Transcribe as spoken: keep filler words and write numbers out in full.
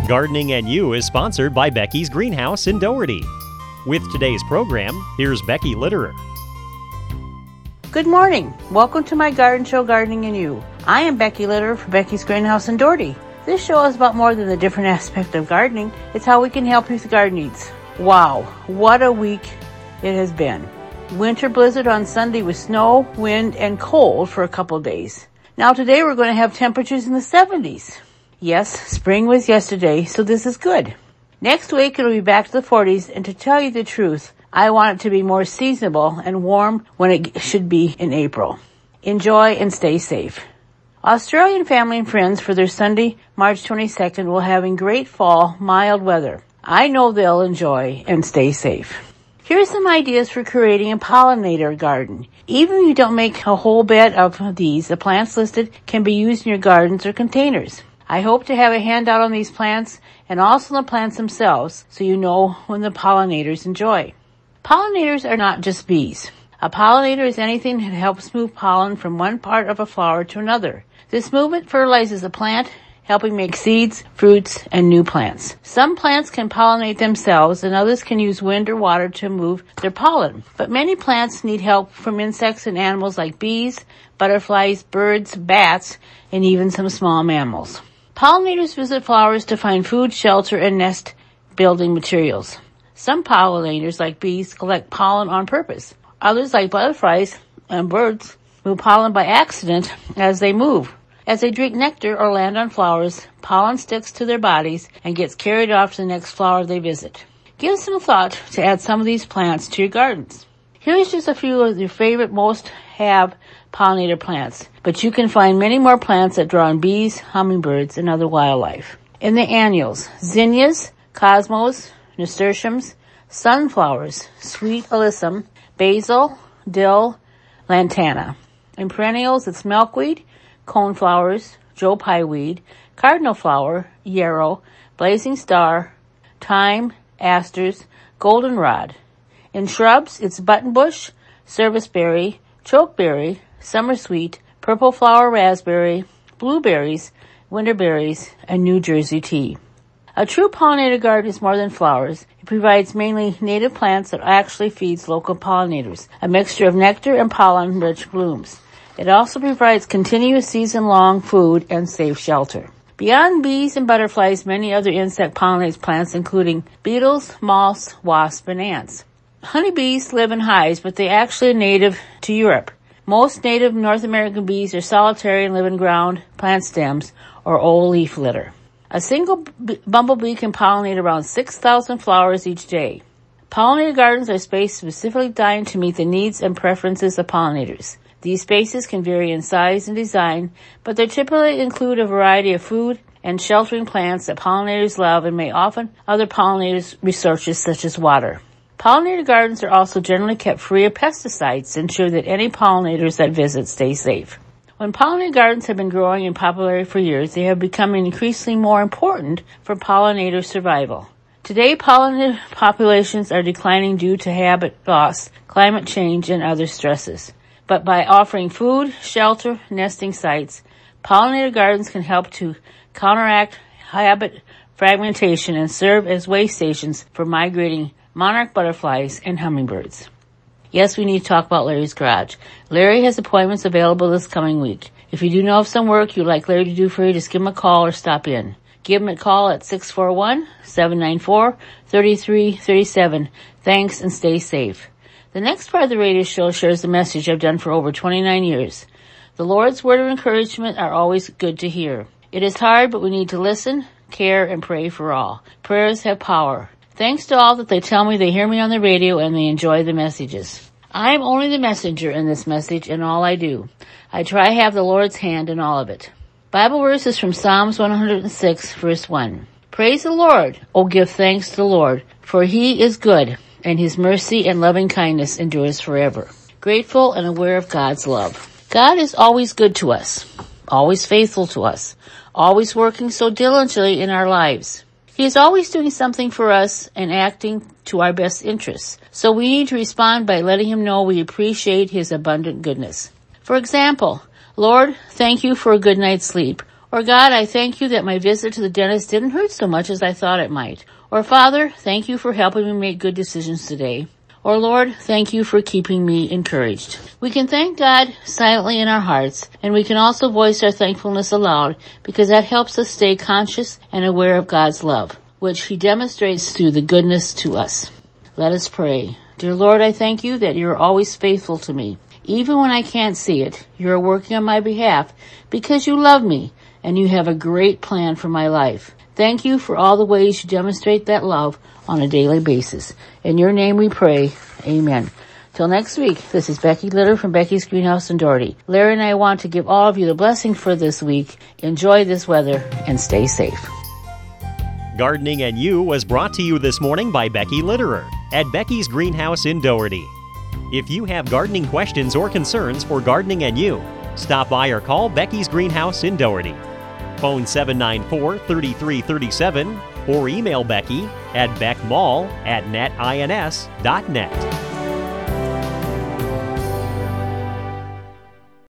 Gardening and You is sponsored by Becky's Greenhouse in Doherty. With today's program, here's Becky Litterer. Good morning. Welcome to my garden show, Gardening and You. I am Becky Litterer for Becky's Greenhouse in Doherty. This show is about more than the different aspect of gardening. It's how we can help you with your garden needs. Wow, what a week it has been. Winter blizzard on Sunday with snow, wind, and cold for a couple days. Now today we're going to have temperatures in the seventies. Yes, spring was yesterday, so this is good. Next week it'll be back to the forties, and to tell you the truth, I want it to be more seasonable and warm when it should be in April. Enjoy and stay safe. Australian family and friends for their Sunday, March twenty-second, will having great fall, mild weather. I know they'll enjoy and stay safe. Here are some ideas for creating a pollinator garden. Even if you don't make a whole bed of these, the plants listed can be used in your gardens or containers. I hope to have a handout on these plants and also the plants themselves so you know when the pollinators enjoy. Pollinators are not just bees. A pollinator is anything that helps move pollen from one part of a flower to another. This movement fertilizes the plant, helping make seeds, fruits, and new plants. Some plants can pollinate themselves and others can use wind or water to move their pollen. But many plants need help from insects and animals like bees, butterflies, birds, bats, and even some small mammals. Pollinators visit flowers to find food, shelter, and nest building materials. Some pollinators, like bees, collect pollen on purpose. Others, like butterflies and birds, move pollen by accident as they move. As they drink nectar or land on flowers, pollen sticks to their bodies and gets carried off to the next flower they visit. Give some thought to add some of these plants to your gardens. Here's just a few of your favorite most have pollinator plants, but you can find many more plants that draw in bees, hummingbirds, and other wildlife. In the annuals, zinnias, cosmos, nasturtiums, sunflowers, sweet alyssum, basil, dill, lantana. In perennials, it's milkweed, coneflowers, Joe Pye weed, cardinal flower, yarrow, blazing star, thyme, asters, goldenrod. In shrubs, it's buttonbush, serviceberry, chokeberry, summer sweet, purple flower raspberry, blueberries, winterberries, and New Jersey tea. A true pollinator garden is more than flowers. It provides mainly native plants that actually feeds local pollinators, a mixture of nectar and pollen-rich blooms. It also provides continuous season-long food and safe shelter. Beyond bees and butterflies, many other insect pollinate plants, including beetles, moths, wasps, and ants. Honeybees live in hives, but they actually are native to Europe. Most native North American bees are solitary and live in ground, plant stems, or old leaf litter. A single b- bumblebee can pollinate around six thousand flowers each day. Pollinator gardens are spaces specifically designed to meet the needs and preferences of pollinators. These spaces can vary in size and design, but they typically include a variety of food and sheltering plants that pollinators love and may offer other pollinators resources such as water. Pollinator gardens are also generally kept free of pesticides to ensure that any pollinators that visit stay safe. When pollinator gardens have been growing in popularity for years, they have become increasingly more important for pollinator survival. Today, pollinator populations are declining due to habit loss, climate change, and other stresses. But by offering food, shelter, nesting sites, pollinator gardens can help to counteract habit fragmentation and serve as way stations for migrating monarch butterflies and hummingbirds. Yes, we need to talk about Larry's Garage. Larry has appointments available this coming week. If you do know of some work you'd like Larry to do for you, just give him a call or stop in. Give him a call at six four one, seven nine four, three three three seven. Thanks and stay safe. The next part of the radio show shares the message I've done for over twenty-nine years. The Lord's word of encouragement are always good to hear. It is hard, but we need to listen, care, and pray for all. Prayers have power. Thanks to all that they tell me they hear me on the radio and they enjoy the messages. I am only the messenger in this message in all I do. I try to have the Lord's hand in all of it. Bible verse is from Psalms one hundred six, verse one. Praise the Lord, O give thanks to the Lord, for he is good, and his mercy and loving kindness endures forever. Grateful and aware of God's love. God is always good to us, always faithful to us, always working so diligently in our lives. He is always doing something for us and acting to our best interests. So we need to respond by letting him know we appreciate his abundant goodness. For example, Lord, thank you for a good night's sleep. Or God, I thank you that my visit to the dentist didn't hurt so much as I thought it might. Or Father, thank you for helping me make good decisions today. Or Lord, thank you for keeping me encouraged. We can thank God silently in our hearts, and we can also voice our thankfulness aloud because that helps us stay conscious and aware of God's love, which He demonstrates through the goodness to us. Let us pray. Dear Lord, I thank you that you are always faithful to me. Even when I can't see it, you are working on my behalf because you love me and you have a great plan for my life. Thank you for all the ways you demonstrate that love on a daily basis. In your name we pray. Amen. Till next week, this is Becky Litter from Becky's Greenhouse in Doherty. Larry and I want to give all of you the blessing for this week. Enjoy this weather and stay safe. Gardening and You was brought to you this morning by Becky Litterer at Becky's Greenhouse in Doherty. If you have gardening questions or concerns for Gardening and You, stop by or call Becky's Greenhouse in Doherty. Phone seven nine four, three three three seven or email Becky at beckmall at netins dot net.